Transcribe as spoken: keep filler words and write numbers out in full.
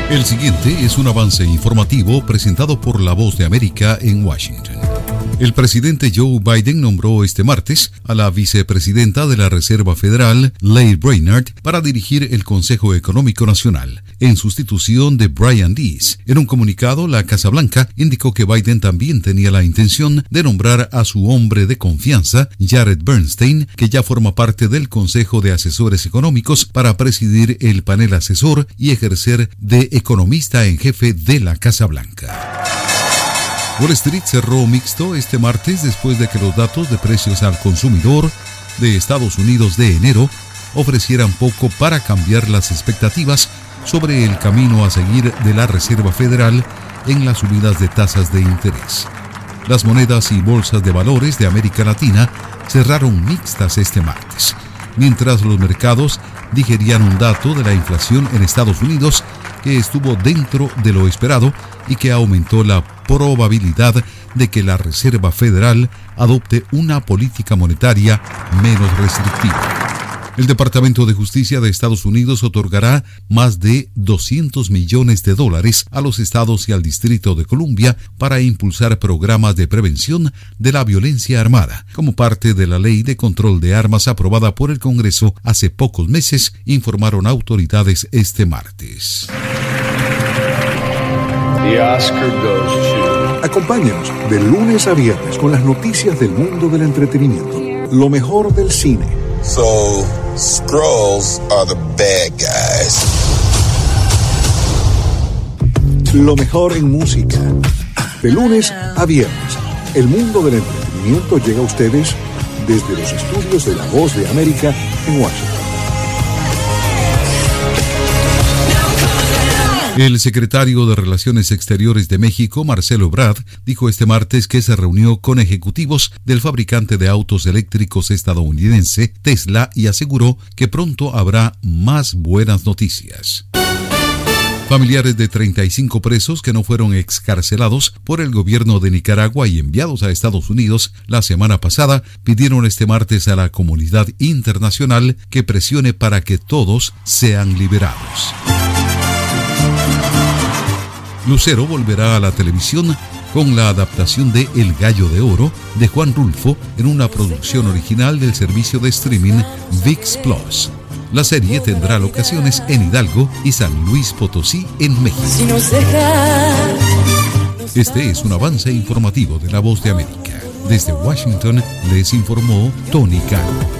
El siguiente es un avance informativo presentado por La Voz de América en Washington. El presidente Joe Biden nombró este martes a la vicepresidenta de la Reserva Federal, Lael Brainard, para dirigir el Consejo Económico Nacional, en sustitución de Brian Deese. En un comunicado, la Casa Blanca indicó que Biden también tenía la intención de nombrar a su hombre de confianza, Jared Bernstein, que ya forma parte del Consejo de Asesores Económicos, para presidir el panel asesor y ejercer de economista en jefe de la Casa Blanca. Wall Street cerró mixto este martes después de que los datos de precios al consumidor de Estados Unidos de enero ofrecieran poco para cambiar las expectativas sobre el camino a seguir de la Reserva Federal en las subidas de tasas de interés. Las monedas y bolsas de valores de América Latina cerraron mixtas este martes, mientras los mercados digerían un dato de la inflación en Estados Unidos que estuvo dentro de lo esperado y que aumentó la probabilidad de que la Reserva Federal adopte una política monetaria menos restrictiva. El Departamento de Justicia de Estados Unidos otorgará más de doscientos millones de dólares a los estados y al Distrito de Columbia para impulsar programas de prevención de la violencia armada, como parte de la Ley de Control de Armas aprobada por el Congreso hace pocos meses, informaron autoridades este martes. The Oscar goes to... Acompáñanos de lunes a viernes con las noticias del mundo del entretenimiento. Lo mejor del cine. So, Skrulls are the bad guys. Lo mejor en música. De lunes a viernes, el mundo del entretenimiento llega a ustedes desde los estudios de La Voz de América en Washington. El secretario de Relaciones Exteriores de México, Marcelo Ebrard, dijo este martes que se reunió con ejecutivos del fabricante de autos eléctricos estadounidense, Tesla, y aseguró que pronto habrá más buenas noticias. Familiares de treinta y cinco presos que no fueron excarcelados por el gobierno de Nicaragua y enviados a Estados Unidos la semana pasada pidieron este martes a la comunidad internacional que presione para que todos sean liberados. Lucero volverá a la televisión con la adaptación de El Gallo de Oro de Juan Rulfo en una producción original del servicio de streaming ViX Plus. La serie tendrá locaciones en Hidalgo y San Luis Potosí, en México. Este es un avance informativo de La Voz de América. Desde Washington les informó Tony Cano.